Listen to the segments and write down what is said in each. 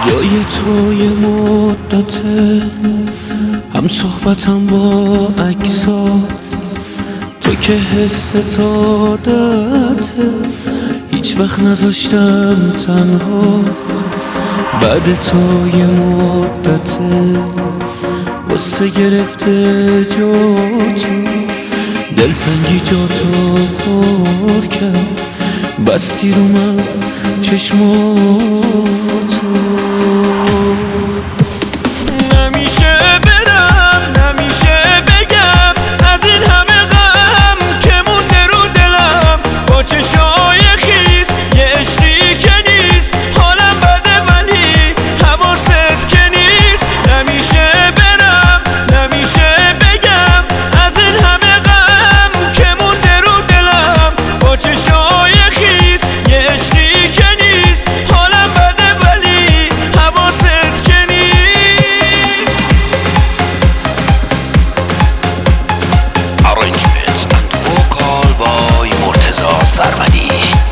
جای تو یه مدته هم صحبتم با عکسات، تو که حس عادته هیچ وقت نذاشتم تنها. بعد تو یه مدته واسه گرفته جاتو، دلتنگی جاتو پر کرد، بستی رو من چشماتو. نمیشه برم نمیشه بگم از این همه غم که مونده رو دلم، با چشای خیس یه عشقی که نیست، حالم بده ولی حواست که نیست. نمیشه برم نمیشه بگم از این همه غم که مونده رو دلم، با چشای خیس یه عشقی که نیست، حالم بده ولی حواست که نیست. Arrangement and vocal by مرتضی سرمدی.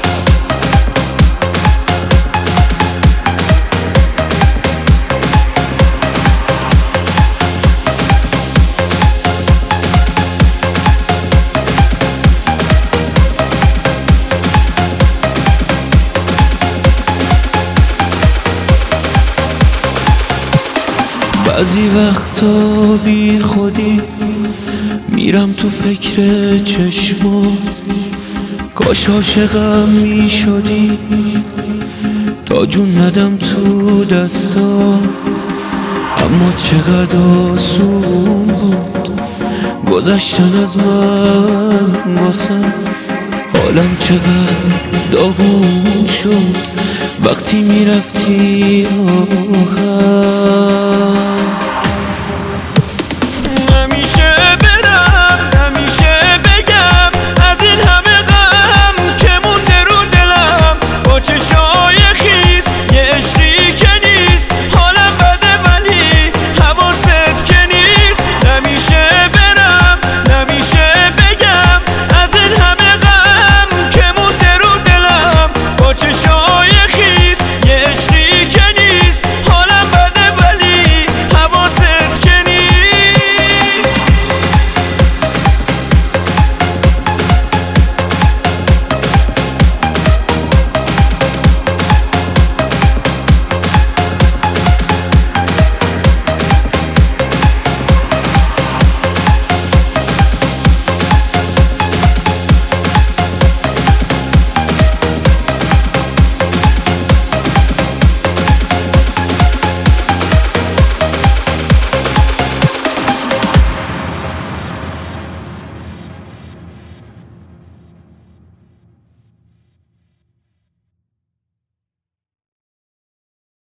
بعضی وقتا بی خودی میرم تو فکر چشمات، کاش عاشقم میشدی تا جون ندم تو دستات. اما چقدر آسون بود گذشتن از من واسط، حالم چقدر داغون شد وقتی میرفتی آخر.